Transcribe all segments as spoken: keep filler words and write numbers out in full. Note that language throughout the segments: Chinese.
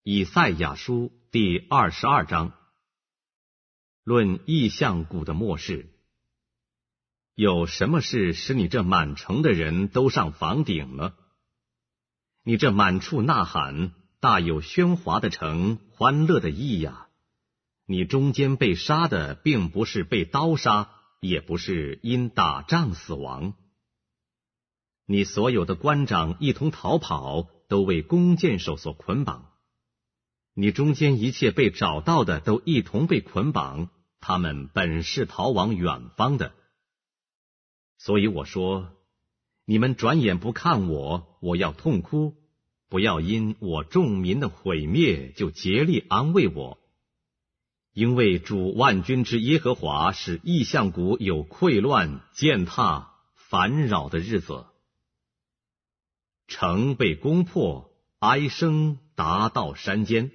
以赛亚书第二十二章，论异象谷的末世。有什么事使你这满城的人都上房顶呢？你这满处呐喊、大有喧哗的城，欢乐的意呀！你中间被杀的，并不是被刀杀，也不是因打仗死亡。你所有的官长一同逃跑，都为弓箭手所捆绑。你中间一切被找到的，都一同被捆绑，他们本是逃往远方的。所以我说，你们转眼不看我，我要痛哭，不要因我众民的毁灭就竭力安慰我。因为主万军之耶和华使异象谷有溃乱、践踏、烦扰的日子。城被攻破，哀声达到山间。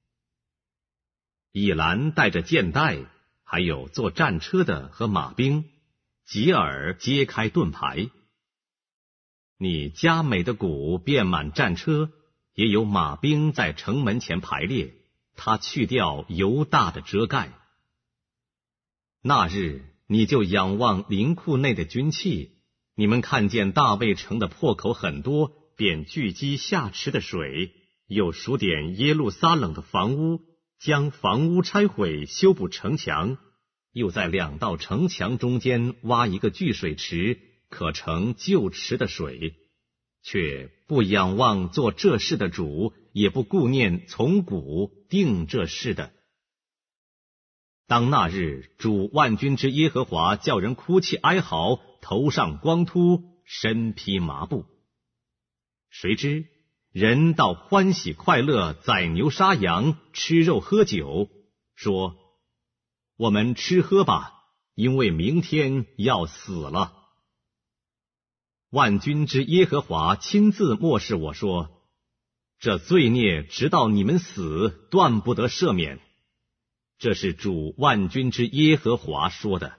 以兰带着箭袋，还有坐战车的和马兵，吉尔揭开盾牌。你佳美的谷遍满战车，也有马兵在城门前排列，他去掉犹大的遮盖。那日你就仰望林库内的军器，你们看见大卫城的破口很多，便聚集下池的水，又数点耶路撒冷的房屋，将房屋拆毁，修补城墙，又在两道城墙中间挖一个聚水池，可盛旧池的水，却不仰望做这事的主，也不顾念从古定这事的。当那日，主万军之耶和华叫人哭泣哀嚎，头上光秃，身披麻布。谁知人倒欢喜快乐，宰牛杀羊，吃肉喝酒，说：我们吃喝吧，因为明天要死了。万军之耶和华亲自默示我说：这罪孽直到你们死，断不得赦免。这是主万军之耶和华说的。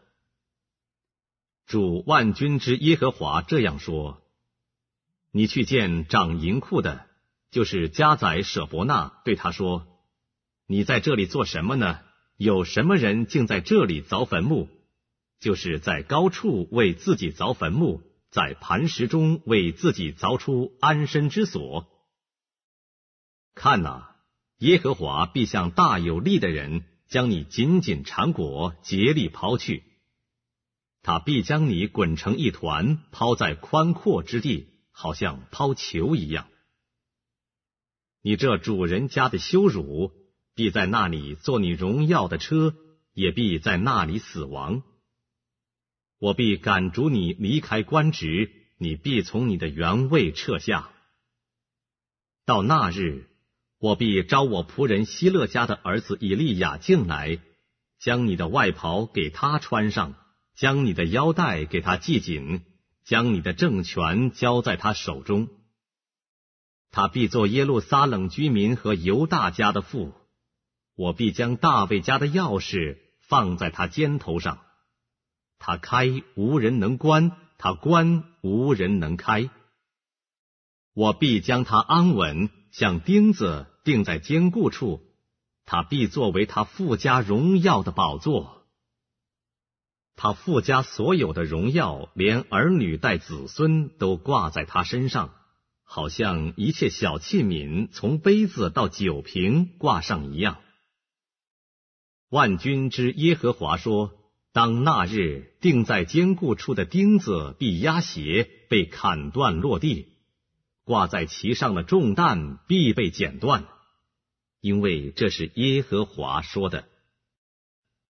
主万军之耶和华这样说：你去见掌银库的，就是家宰舍伯纳，对他说：你在这里做什么呢？有什么人竟在这里凿坟墓？就是在高处为自己凿坟墓，在磐石中为自己凿出安身之所。看哪，耶和华必向大有力的人，将你紧紧缠裹，竭力抛去。他必将你滚成一团，抛在宽阔之地，好像抛球一样。你这主人家的羞辱，必在那里坐你荣耀的车，也必在那里死亡。我必赶逐你离开官职，你必从你的原位撤下。到那日，我必招我仆人希勒家的儿子以利亚进来，将你的外袍给他穿上，将你的腰带给他系紧，将你的政权交在他手中。他必做耶路撒冷居民和犹大家的父，我必将大卫家的钥匙放在他肩头上。他开无人能关，他关无人能开。我必将他安稳，像钉子钉在坚固处，他必作为他父家荣耀的宝座。他父家所有的荣耀，连儿女带子孙都挂在他身上，好像一切小器皿从杯子到酒瓶挂上一样。万军之耶和华说：当那日，钉在坚固处的钉子必压斜，被砍断落地，挂在其上的重担必被剪断，因为这是耶和华说的。